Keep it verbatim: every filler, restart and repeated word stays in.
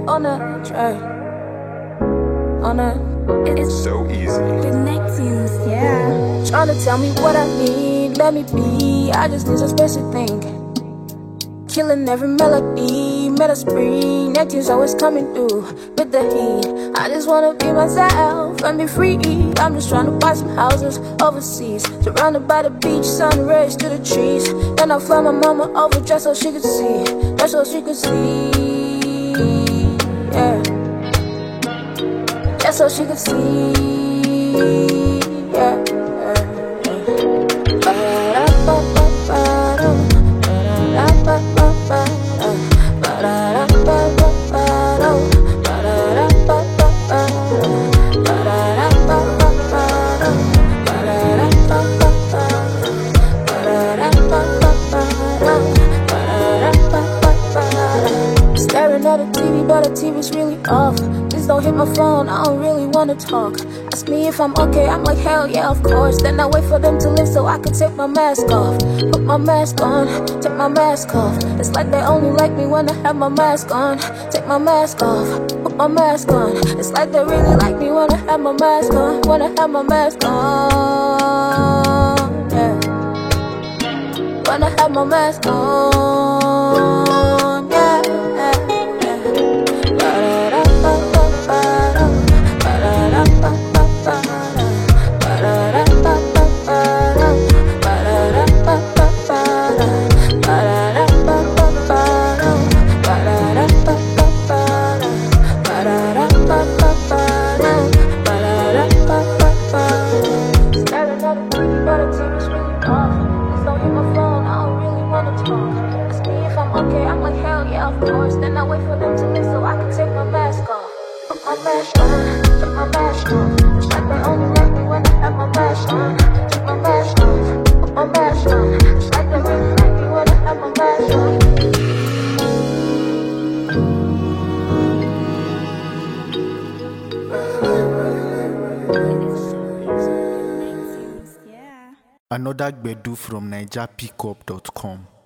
on the track. On the, it's so easy. Connections, yeah. Tryna tell me what I need, let me be. I just need some space to think. Killing every melody, meta spree. Neptune's always coming through with the heat. I just wanna be myself and be free. I'm just trying to buy some houses overseas, surrounded by the beach, sun rays to the trees. Then I fly my mama over just so she could see, just so she could see, yeah. Just so she could see, yeah. Staring at the T V, but the T V's really off. Please don't hit my phone, I don't really wanna talk. Ask me if I'm okay, I'm like hell yeah, of course. Then I wait for them to leave so I can take my mask off. Put my mask on, take my mask off. It's like they only like me when I have my mask on. Take my mask off, put my mask on. It's like they really like me when I have my mask on. When I have my mask on, yeah. When I have my mask on, yeah, yeah, yeah. Okay, I'm like hell yeah, of course. Then I wait for them to leave so I can take my mask off. Put my mask on, take my mask on. It's like they only like me when I have my mask on. Take my mask on, put my mask on. It's like they really like me when I have my mask on. Another Gbedu from Niger Pickup dot com.